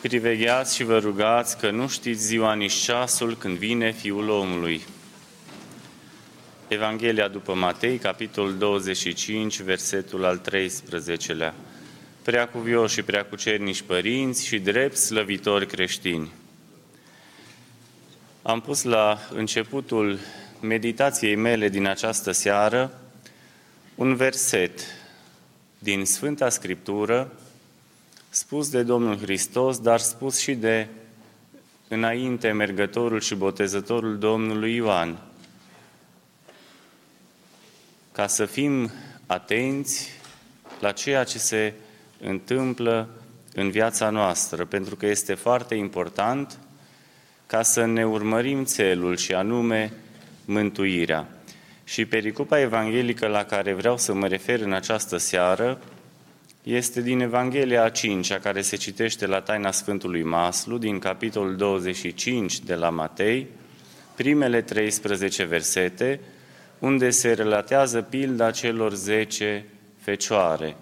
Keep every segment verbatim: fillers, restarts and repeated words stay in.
Privegheați și vă rugați că nu știți ziua nici ceasul când vine Fiul omului. Evanghelia după Matei, capitolul douăzeci și cinci, versetul al treisprezecelea. Preacuvioși și preacucernici părinți și drept slăvitori creștini. Am pus la începutul meditației mele din această seară un verset din Sfânta Scriptură, spus de Domnul Hristos, dar spus și de înainte mergătorul și botezătorul Domnului Ioan. Ca să fim atenți la ceea ce se întâmplă în viața noastră, pentru că este foarte important ca să ne urmărim țelul și anume mântuirea. Și pericopa evanghelică la care vreau să mă refer în această seară este din Evanghelia a cincea, care se citește la taina Sfântului Maslu, din capitolul douăzeci și cinci de la Matei, primele treisprezece versete, unde se relatează pilda celor zece fecioare,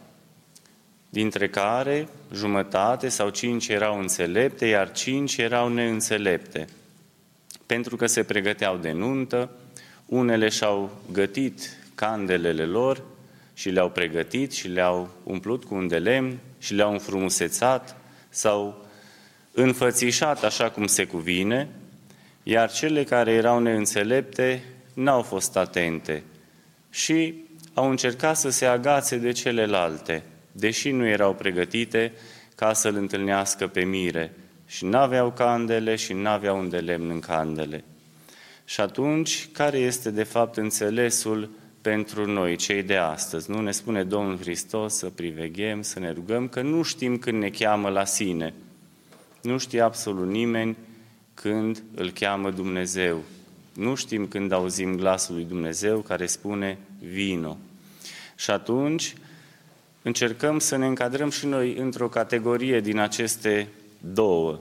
dintre care jumătate sau cinci erau înțelepte, iar cinci erau neînțelepte. Pentru că se pregăteau de nuntă, unele și-au gătit candelele lor și le-au pregătit și le-au umplut cu un de lemn și le-au înfrumusețat, s-au înfățișat așa cum se cuvine, iar cele care erau neînțelepte n-au fost atente și au încercat să se agațe de celelalte, deși nu erau pregătite ca să-L întâlnească pe mire și n-aveau candele și n-aveau un de lemn în candele. Și atunci, care este de fapt înțelesul pentru noi, cei de astăzi? Nu ne spune Domnul Hristos să priveghem, să ne rugăm, că nu știm când ne cheamă la sine. Nu știe absolut nimeni când îl cheamă Dumnezeu. Nu știm când auzim glasul lui Dumnezeu care spune vino. Și atunci încercăm să ne încadrăm și noi într-o categorie din aceste două.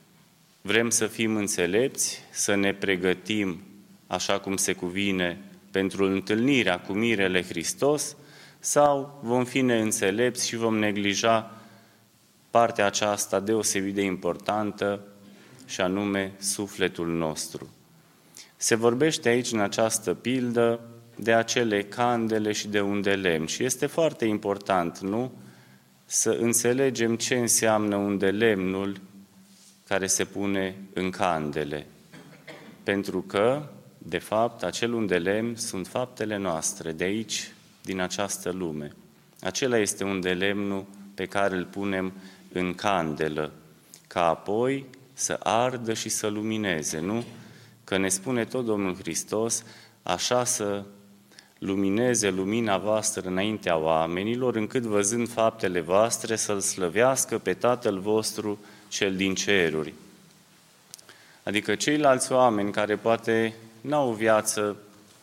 Vrem să fim înțelepți, să ne pregătim așa cum se cuvine pentru întâlnirea cu mirele Hristos, sau vom fi neînțelepți și vom neglija partea aceasta deosebit de importantă, și anume sufletul nostru. Se vorbește aici în această pildă de acele candele și de un de lemn și este foarte important, nu? Să înțelegem ce înseamnă un de lemnul care se pune în candele. Pentru că, de fapt, acel un de lemn sunt faptele noastre, de aici, din această lume. Acela este un de lemnul pe care îl punem în candelă, ca apoi să ardă și să lumineze, nu? Că ne spune tot Domnul Hristos, așa să lumineze lumina voastră înaintea oamenilor, încât văzând faptele voastre să-L slăvească pe Tatăl vostru cel din ceruri. Adică ceilalți oameni care poate n-au o viață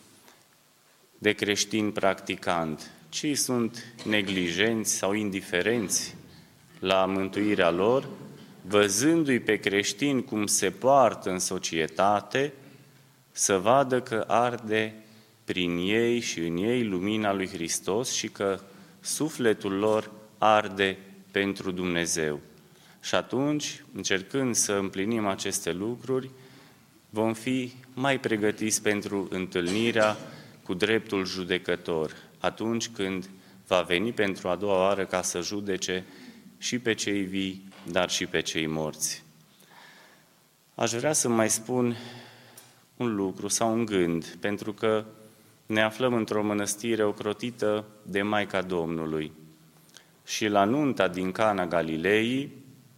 de creștin practicant, ci sunt neglijenți sau indiferenți la mântuirea lor, văzându-i pe creștini cum se poartă în societate, să vadă că arde prin ei și în ei lumina lui Hristos și că sufletul lor arde pentru Dumnezeu. Și atunci, încercând să împlinim aceste lucruri, vom fi mai pregătiți pentru întâlnirea cu dreptul judecător, atunci când va veni pentru a doua oară ca să judece și pe cei vii, dar și pe cei morți. Aș vrea să mai spun un lucru sau un gând, pentru că ne aflăm într-o mănăstire ocrotită de Maica Domnului și la nunta din Cana Galilei,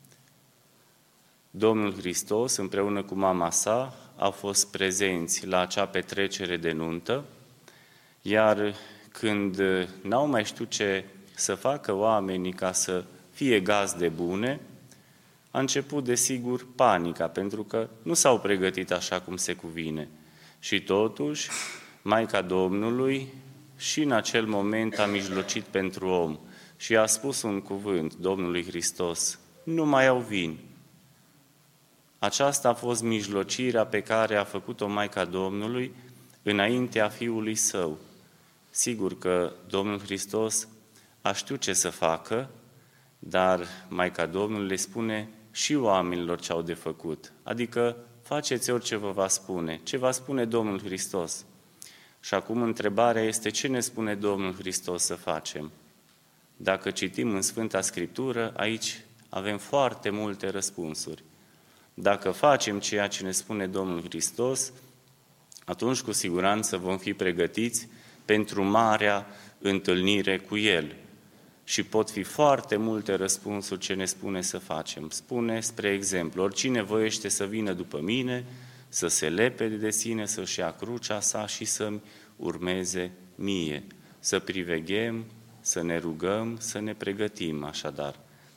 Domnul Hristos împreună cu mama sa au fost prezenți la acea petrecere de nuntă, iar când n-au mai știut ce să facă oamenii ca să fie gazde bune, a început, desigur, panica, pentru că nu s-au pregătit așa cum se cuvine. Și totuși, Maica Domnului și în acel moment a mijlocit pentru om și a spus un cuvânt Domnului Hristos, nu mai au vin. Aceasta a fost mijlocirea pe care a făcut-o Maica Domnului înaintea Fiului Său. Sigur că Domnul Hristos a știut ce să facă, dar Maica Domnului le spune, și oamenilor ce au de făcut. Adică faceți orice vă va spune, ce va spune Domnul Hristos. Și acum întrebarea este ce ne spune Domnul Hristos să facem. Dacă citim în Sfânta Scriptură, aici avem foarte multe răspunsuri. Dacă facem ceea ce ne spune Domnul Hristos, atunci cu siguranță vom fi pregătiți pentru marea întâlnire cu El. Și pot fi foarte multe răspunsuri ce ne spune să facem. Spune, spre exemplu, oricine voiește să vină după mine, să se lepede de sine, să-și ia crucea sa și să-mi urmeze mie. Să priveghem, să ne rugăm, să ne pregătim așadar.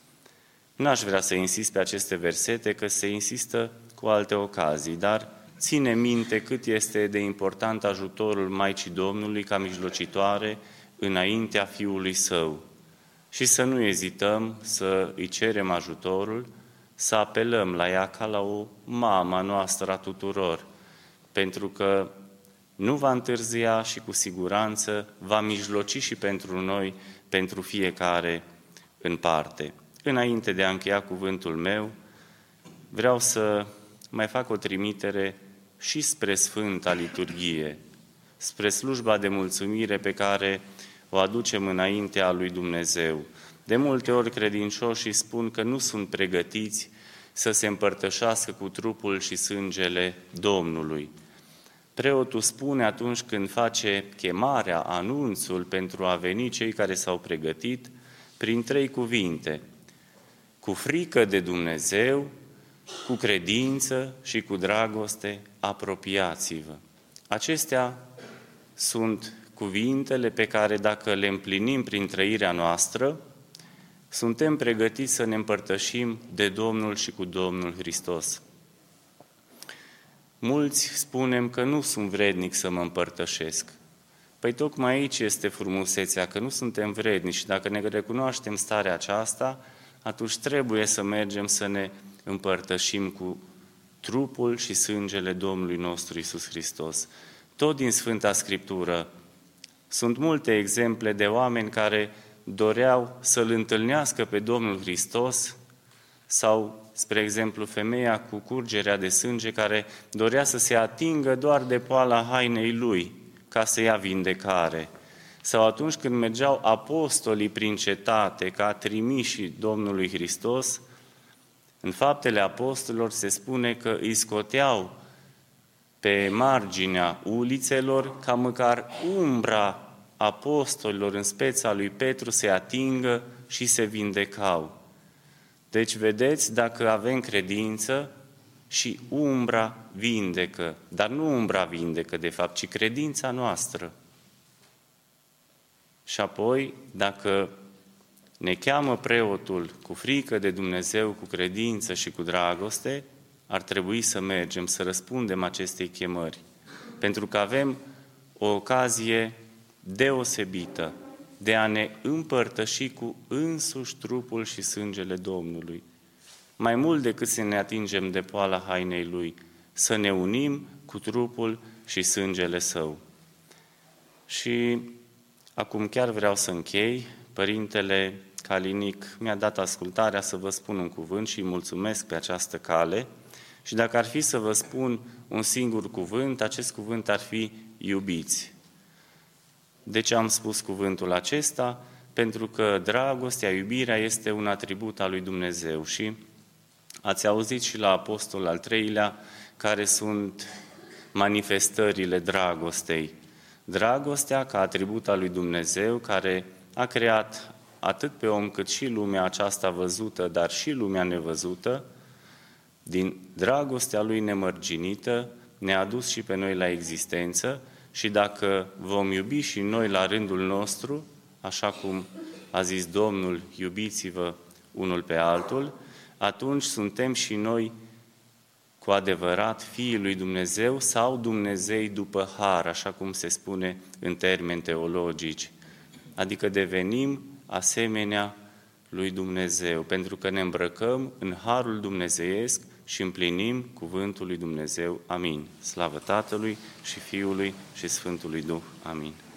N-aș vrea să insist pe aceste versete, că se insistă cu alte ocazii, dar ține minte cât este de important ajutorul Maicii Domnului ca mijlocitoare înaintea Fiului Său. Și să nu ezităm să îi cerem ajutorul, să apelăm la ea ca la o mamă noastră a tuturor, pentru că nu va întârzia și cu siguranță va mijloci și pentru noi, pentru fiecare în parte. Înainte de a încheia cuvântul meu, vreau să mai fac o trimitere și spre Sfânta Liturghie, spre slujba de mulțumire pe care o aducem înaintea lui Dumnezeu. De multe ori credincioșii spun că nu sunt pregătiți să se împărtășească cu trupul și sângele Domnului. Preotul spune atunci când face chemarea, anunțul pentru a veni cei care s-au pregătit, prin trei cuvinte: cu frică de Dumnezeu, cu credință și cu dragoste, apropiați-vă. Acestea sunt cuvintele pe care, dacă le împlinim prin trăirea noastră, suntem pregătiți să ne împărtășim de Domnul și cu Domnul Hristos. Mulți spunem că nu sunt vrednic să mă împărtășesc. Păi tocmai aici este frumusețea, că nu suntem vrednici și dacă ne recunoaștem starea aceasta, atunci trebuie să mergem să ne împărtășim cu trupul și sângele Domnului nostru Iisus Hristos. Tot din Sfânta Scriptură sunt multe exemple de oameni care doreau să-L întâlnească pe Domnul Hristos sau, spre exemplu, femeia cu curgerea de sânge care dorea să se atingă doar de poala hainei Lui ca să ia vindecare. Sau atunci când mergeau apostolii prin cetate ca trimișii Domnului Hristos, în Faptele Apostolilor se spune că îi scoteau pe marginea ulițelor ca măcar umbra apostolilor în speța lui Petru se atingă și se vindecau. Deci, vedeți, dacă avem credință, și umbra vindecă, dar nu umbra vindecă, de fapt, ci credința noastră. Și apoi, dacă ne cheamă preotul cu frică de Dumnezeu, cu credință și cu dragoste, ar trebui să mergem, să răspundem acestei chemări, pentru că avem o ocazie deosebită de a ne împărtăși cu însuși trupul și sângele Domnului. Mai mult decât să ne atingem de poala hainei Lui, să ne unim cu trupul și sângele Său. Și acum chiar vreau să închei. Părintele Calinic mi-a dat ascultarea să vă spun un cuvânt și îi mulțumesc pe această cale. Și dacă ar fi să vă spun un singur cuvânt, acest cuvânt ar fi iubiți. De ce am spus cuvântul acesta? Pentru că dragostea, iubirea este un atribut al lui Dumnezeu și ați auzit și la Apostol al treilea care sunt manifestările dragostei. Dragostea ca atribut al lui Dumnezeu care a creat atât pe om cât și lumea aceasta văzută, dar și lumea nevăzută, din dragostea lui nemărginită ne-a adus și pe noi la existență și dacă vom iubi și noi la rândul nostru, așa cum a zis Domnul, iubiți-vă unul pe altul, atunci suntem și noi cu adevărat fiii lui Dumnezeu sau Dumnezei după har, așa cum se spune în termeni teologici. Adică devenim asemenea lui Dumnezeu, pentru că ne îmbrăcăm în harul dumnezeiesc și împlinim cuvântul lui Dumnezeu. Amin. Slavă Tatălui și Fiului și Sfântului Duh. Amin.